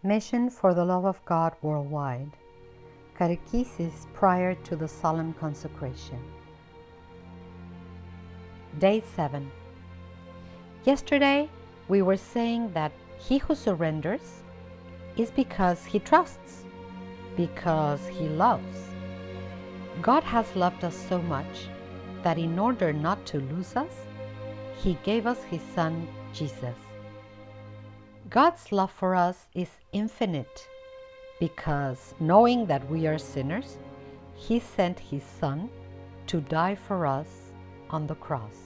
Mission for the Love of God Worldwide. Catechesis prior to the solemn consecration. Day 7. Yesterday we were saying that he who surrenders is because he trusts, because he loves. God has loved us so much that in order not to lose us, he gave us his Son, Jesus. God's love for us is infinite because, knowing that we are sinners, he sent his Son to die for us on the cross.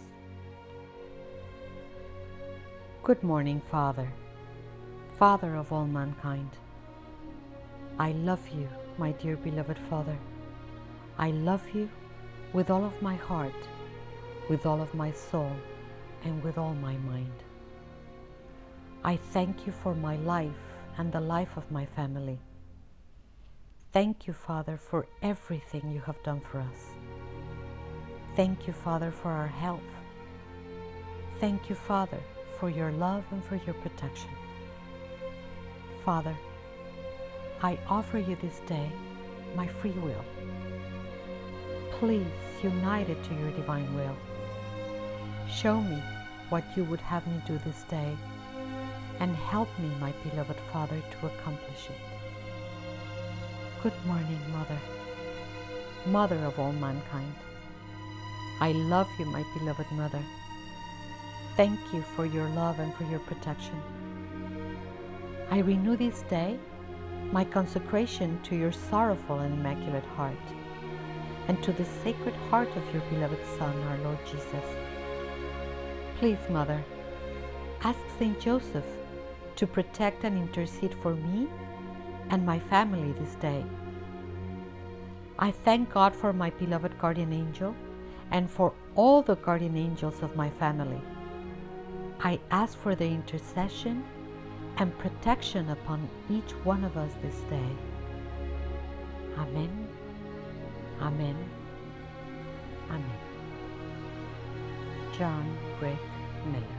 Good morning, Father, Father of all mankind. I love you, my dear beloved Father. I love you with all of my heart, with all of my soul, and with all my mind. I thank you for my life and the life of my family. Thank you, Father, for everything you have done for us. Thank you, Father, for our health. Thank you, Father, for your love and for your protection. Father, I offer you this day my free will. Please unite it to your divine will. Show me what you would have me do this day, and help me, my beloved Father, to accomplish it. Good morning, Mother, Mother of all mankind. I love you, my beloved Mother. Thank you for your love and for your protection. I renew this day my consecration to your sorrowful and immaculate heart, and to the sacred heart of your beloved Son, our Lord Jesus. Please, Mother, ask Saint Joseph to protect and intercede for me and my family this day. I thank God for my beloved guardian angel and for all the guardian angels of my family. I ask for their intercession and protection upon each one of us this day. Amen. Amen. Amen. John Rick Miller.